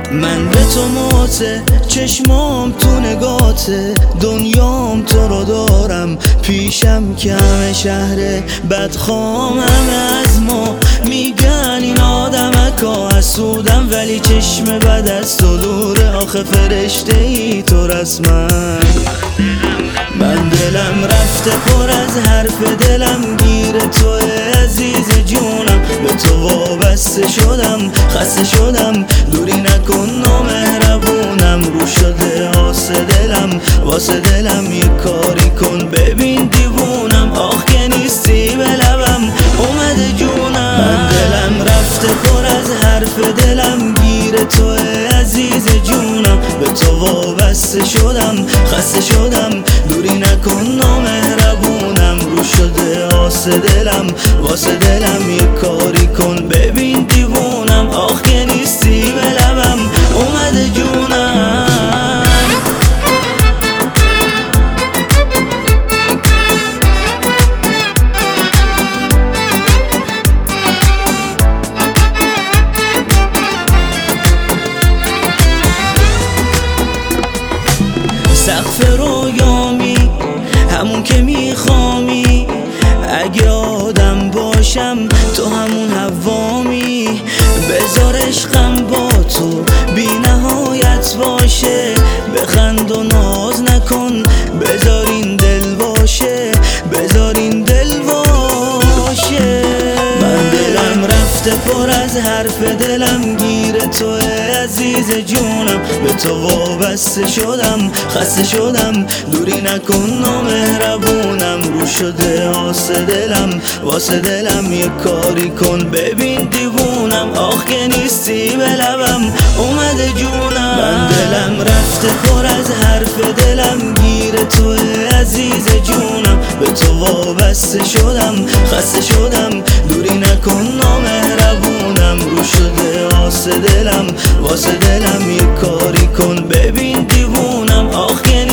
من به تو موته، چشمام تو نگاته، دنیام تو رو دارم پیشم که همه شهر بدخوام همه از ما میگن این آدمکا حسودم، ولی چشم بد از تو دوره، آخه فرشته ای تو رسما. من دلم رفته پر از حرف دلم گیر تو عزیز جونم، به تو وابسته شدم خسته شدم، دوری نکن نامهربونم، رو شده آسه دلم واسه دلم یه کاری کن، ببین دیوونم آخ که نیستی به لبم اومده جونم. من دلم رفته پر از حرف دلم گیر تو عزیز جونم، به تو وابسته شدم خسته شدم، دوری نکن نامهربونم، رو شده آسه دلم واسه دلم یه کاری کن، ببین دیوونم آخ که نیستی به لبم اومده جونم. سقف رویامی همون که میخوامی، اگه آدم باشم تو همون حوامی، بذار عشقم با تو بی نهایت باشه، بخند و ناز نکن بذار این دل باشه، بذار این دل باشه. من دلم رفته پر از حرف دلم گیر تو عزیز جونم، به تو وابسته شدم خسته شدم، دوری نکن نامهربونم، رو شده آسه دلم واسه دلم یه کاری کن، ببین دیوونم آخ که نیستی به لبم اومده جونم. من دلم رفته پر از حرف دلم گیر تو عزیز جونم، به تو وابسته شدم خسته شدم، دوری نکن نامهربونم، رو شده آسه دلم واسه دلم یه کاری کن، ببین دیوونم آخ که